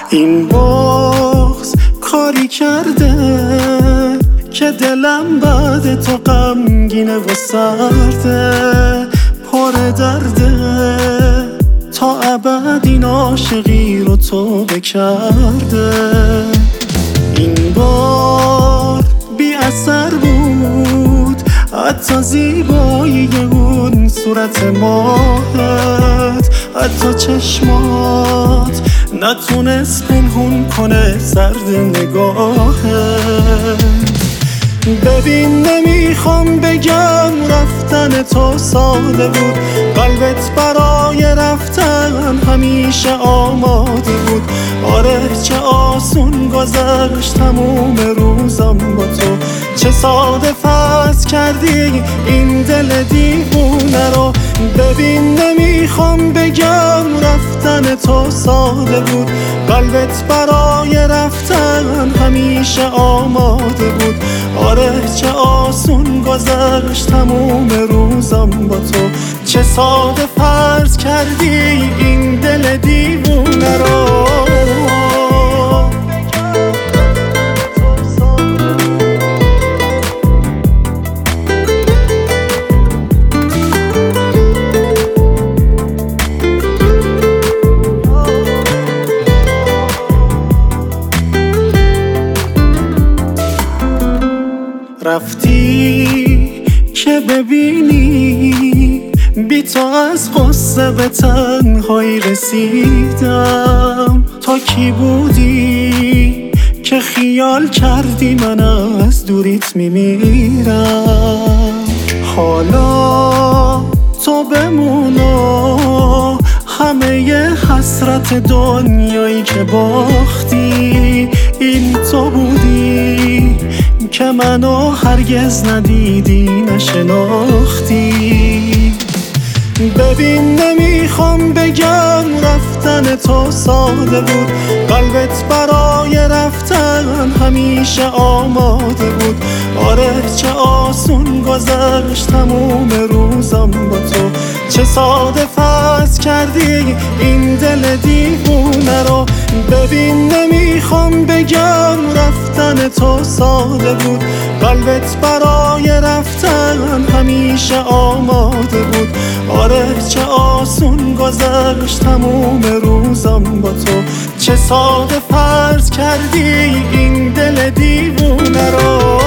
این بغض کاری کرده که دلم بعد تو غمگینه و سرده، پر درده، تا ابد این عاشقی رو تو بکرده. این بار بی اثر بود حتی زیبایی اون صورت ماهت، حتی چشمات نتونست پنهون کنه سرد نگاهت. ببین نمیخوام بگم رفتن تو ساده بود، قلبت برای رفتن همیشه آماده بود. آره چه آسون گذشت تموم روزم با تو، چه ساده فاز کردی این دل دیوونه رو. ببین نمیخوام بگم رفتن تو ساده بود، قلبت برای رفتن همیشه آماده بود. آره چه آسون گذشت تموم روزم با تو، چه ساده فرض کردی این دل دیوونه رو. رفتی که ببینی بی تو از غصه به تنهایی رسیدم. تا کی بودی که خیال کردی من از دوریت میمیرم؟ حالا تو بمون و همه حسرت دنیایی که باختی این تو بودی که منو هرگز ندیدی نشناختی. ببین نمیخوام بگم رفتن تو ساده بود، قلبت برای رفتن همیشه آماده بود. آره چه آسون گذشت تموم روزم با تو، چه ساده فاز کردی این دل دیوونه رو. ببین نمیخوام بگم رفتن تو ساده بود، قلبت برای رفتن همیشه آماده بود. آره چه آسون گذشت تموم روزم با تو، چه ساده فرض کردی این دل دیوونه رو.